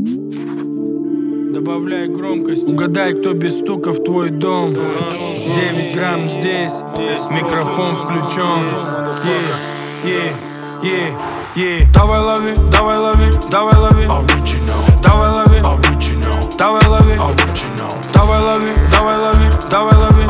Добавляй громкость. Угадай, кто без стука в твой дом. 9 грамм здесь, микрофон включен. Давай лови, давай лови, давай лови. Давай лови, давай лови. Давай лови, давай лови, давай лови.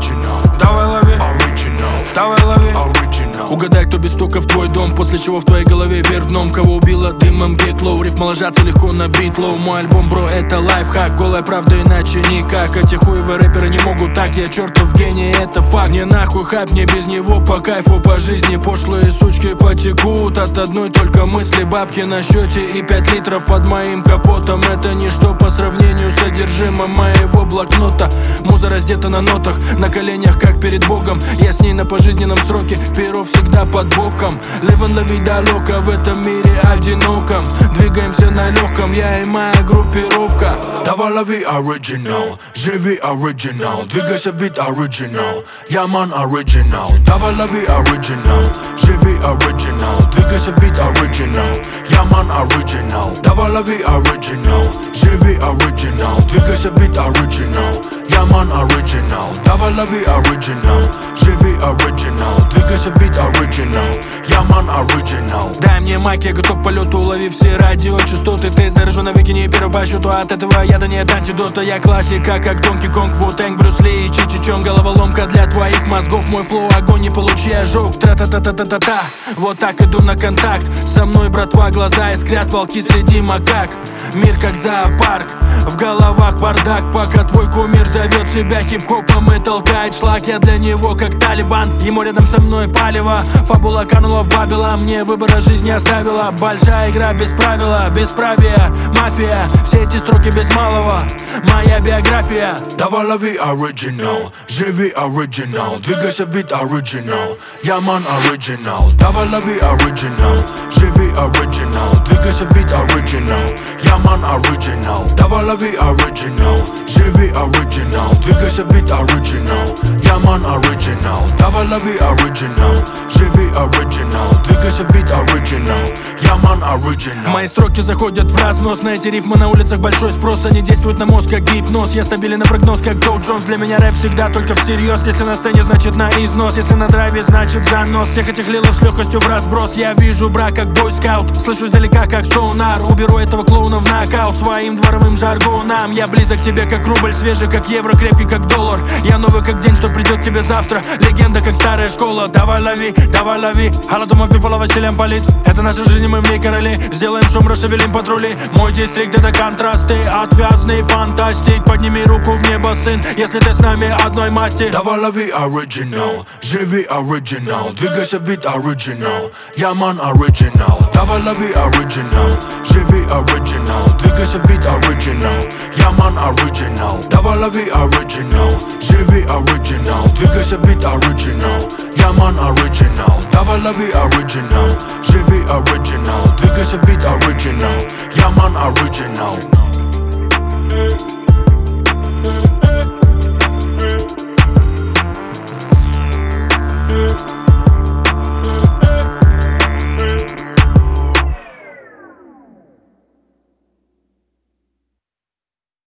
Давай лови, давай лови. Угадай, кто без стука в твой дом, после чего в твоей голове вверх дном. Кого убило дымом гейтлоу, рифма ложатся легко на битлоу. Мой альбом, бро, это лайфхак, голая правда, иначе никак. Эти хуевые рэперы не могут так, я чертов гений, это факт. Не нахуй хайп, мне без него по кайфу, по жизни. Пошлые сучки потекут от одной только мысли. Бабки на счете и 5 литров под моим капотом. Это ничто по сравнению с содержимым моего блокнота. Муза раздета на нотах, на коленях, как перед Богом. Я с ней на пожизненном сроке, перо всегда под боком. Ливан la vida loca, в этом мире одиноком. Двигаемся на легком, я и моя группировка. Давай лови оригинал, живи оригинал. Двигайся в бит оригинал, я ман оригинал. Давай лови оригинал, живи оригинал. Двигайся в бит оригинал, я ман оригинал. Давай лови оригинал, живи оригинал. Двигайся в бит оригинал, я ман оригинал. Давай лови оригинал, живи оригинал. Двигайся в бит оригинал, я ман оригинал. Дай мне майк, я готов к полету, улови все радиочастоты. Ты заряжу навеки, не первый по счету. От этого яда нет антидота. Я классика, как Донки Конг, Ву-Тэнг, Брюс Ли и Чичичон. Головоломка для твоих мозгов. Мой флоу, огонь, не получи ожог. Тра-та-та-та-та-та-та. Вот так иду на контакт. Со мной, братва, глаза искрят, волки среди макак. Мир как зоопарк, в головах бардак. Пока твой кумир зовет себя хип-хопом и толкает шлак. Я для него как Талибан, ему рядом со мной палево. Фабула канула в бабела, мне выбора жизни оставила. Большая игра без правила, бесправия, мафия. Все эти строки без малого, моя биография. Давай лови оригинал, живи оригинал. Двигайся в бит оригинал, я ман оригинал. Давай лови оригинал, живи оригинал. Двигайся в бит оригинал, я ман оригинал. Давай лови оригинал, живи оригинал. Двигайся в бит оригинал, я ман оригинал. Давай лови оригинал, живи оригинал. Двигайся в бит оригинал, я ман оригинал. Мои строки заходят в разнос. На эти рифмы на улицах большой спрос. Они действуют на мозг как гипноз. Я стабилен на прогноз как Доу Джонс. Для меня рэп всегда только всерьез. Если на сцене, значит на износ. Если на драйве, значит занос. Всех этих лилов с легкостью в разброс. Я вижу брак как бойскаут. Слышу издалека как сонар. Уберу этого клоуна в нокаут своим дворовым жаргоном. Я близок к тебе как рубль, свежий как евро, крепкий как доллар. Я новый как день, что придет тебе завтра. Легенда как старая школа. Давай лови, давай лови. Халадума пипола Василием полит. Это наша жизнь, мы в ней короли. Сделаем шум, расшевелим патрули. Мой дистрикт это контрасты, отвязный фантастик. Подними руку в небо, сын, если ты с нами одной масти. Давай лови оригинал, живи оригинал. Двигайся в бит оригинал, я ман оригинал. Давай лови оригинал, живи оригинал. Двигайся в бит оригинал, я ман оригинал. Давай лови оригинал, живи оригинал. Двигайся в бит оригинал, я ман оригинал. Давай лови оригинал, живи оригинал. Двигайся в бит оригинал, я ман оригинал.